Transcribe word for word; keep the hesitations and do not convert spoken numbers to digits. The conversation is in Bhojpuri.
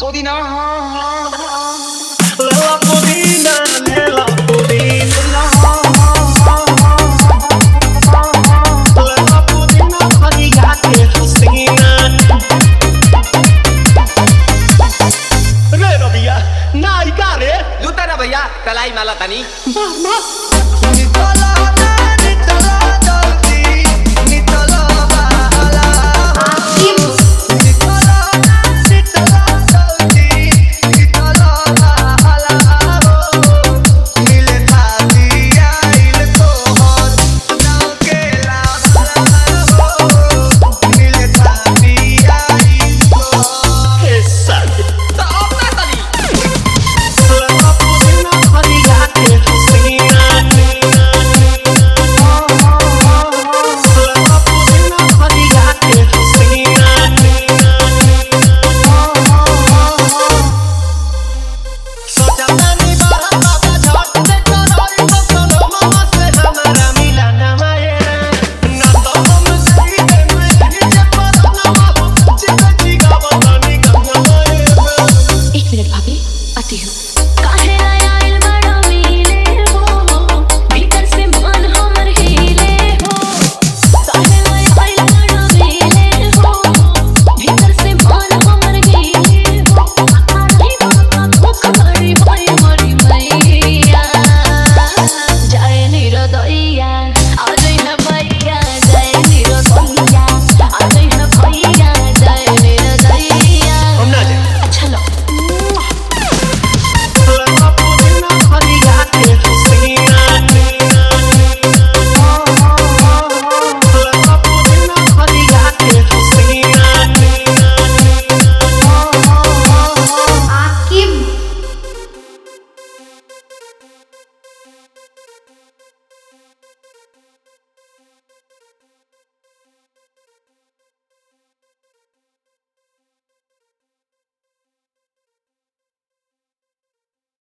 पुदीना लेला पुदीना लेला पुदीना लेला पुदीना खरिया के हसीना रे रबिया नायिका रे लूटा रे भैया तलाई माला तनी नितला नितला जल्दी नितला बाला नितला नितला जल्दी नितला बाला हो नीले थाती आइल तोहर नाव के लाला हो नीले थाती आइल तोहर हे साथ तो अपना तनी लेला पुदीना खरिया के हसीना लेला पुदीना खरिया के हसीना सोचा तनी बड़ा बाबा झट से कराई बसलो मामा से हमारा मिला ना मायरा ना तो हम सही में नहीं जे पता ना चित जी गावा तनी गंगा मायरा एक मिनट भाभी आती हूँ।